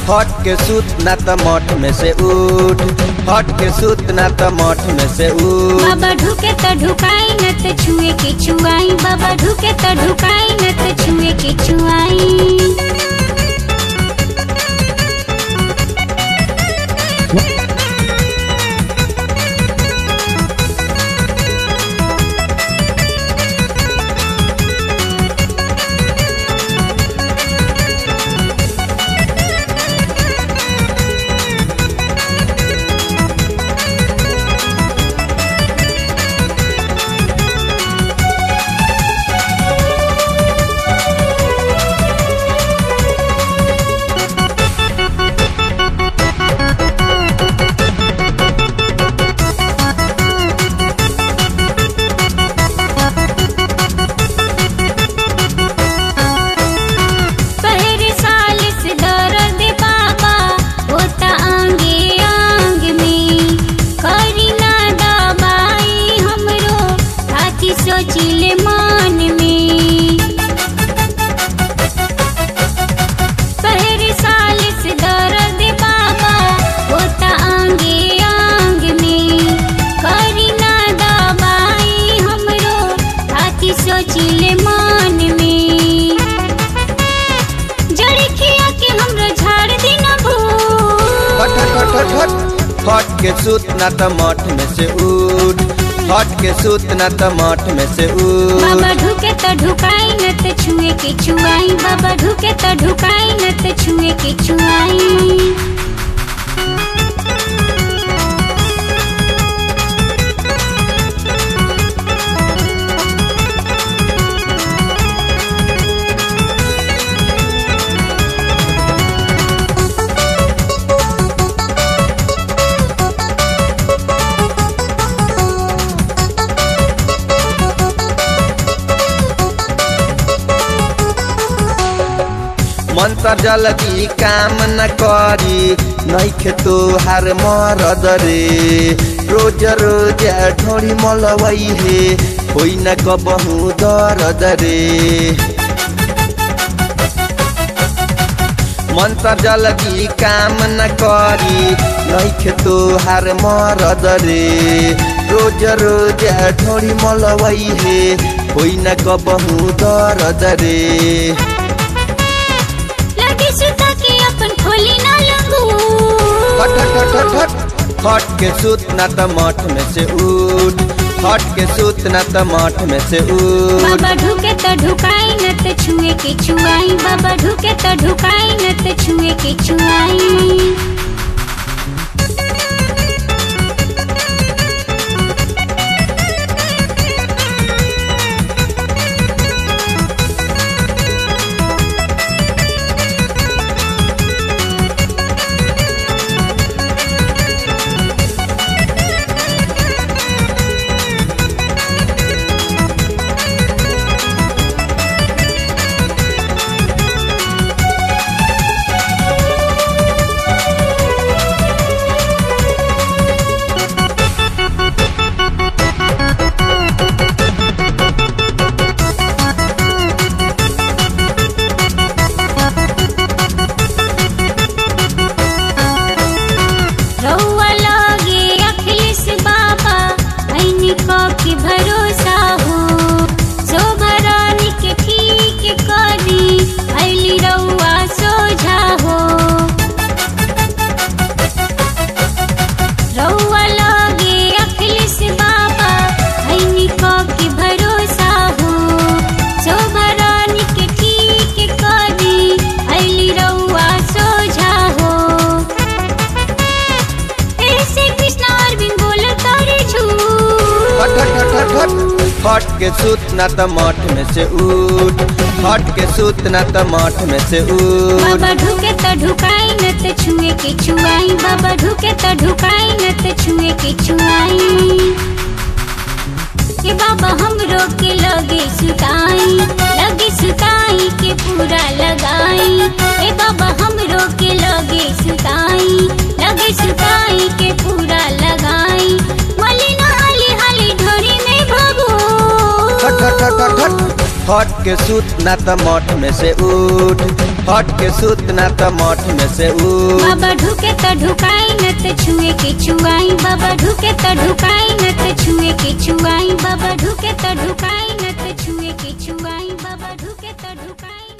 हट के सूत ना त मठ में से उठ, हट के सूत ना त मठ में से उठ। बाबा ढुके त ढुकाई न त छुए के छुआई, बाबा ढुके त ढुकाई न त छुए के छुआई। सोचिले मन में पहरे साल से दर्द बाबा होता आंगे आंग में, करी ना दवाई हमरो हाथी सोचिले मन में। जड़ी खिया के हमरो झाड़ देना भूत। हट हट हट हट, हट के सूत ना त मठ में से उठ, हट के सूत ना त मठ में से उठ। बाबा ढुके त ढुकाई न त छुए के छुआई, बाबा ढुके त ढुकाई न त छुए के छुआई। मंत्र जल्दी काम न करी नइखे तोहार मरद रे, रोज रोज ढोड़ी मलवई हे होई न कबहू दर्द रे। मंत्र जल्दी काम न करी नइखे तोहार मरद रे, रोज रोज ढोड़ी मलवई हे होई न कबहू दर्द रे। सुता के अपन खोली ना लगू। हट हट हट हट, हट के सूत ना त मठ में से उठ, हट के सूत ना त मठ में से उठ। बाबा ढुके त ढुकाई न त छुए के छुआई, बाबा ढुके त ढुकाई न त छुए के छुआई। के भरोसा हो शोभरानी के ठीक करी अली रउआ सोझा हो। रउआ लगे अखिलेश बाबा ऐनी के भरोसा हो शोभरानी के ठीक करी अली रउआ सोझा हो। ऐसे कृष्ण अरविंद बोल करे हट के सूत ना त मठ में से उठ, हट के सूत ना त मठ में से उठ। बाबा ढुके त ढुकाई न त छुए के छुआई, बाबा ढुके त ढुकाई न त छुए के छुआई। ये बाबा हमरो के लगे सुताई के पूरा लगाई। ए बाबा हमरो के लगे सुताई के पूरा लगाई। मलिना हाली हाली ढोरी में भगो हट हट हट हट, हट के सूत ना त मठ में से उठ, हट के सूत ना त मठ में से उठ। बाबा ढुके त ढुकाई न त छुए के छुआई, बाबा ढुके त ढुकाई न त छुए के छुआई, बाबा ढुके त ढुकाई न त छुए के छुआई, बाबा ढुके त ढुकाई।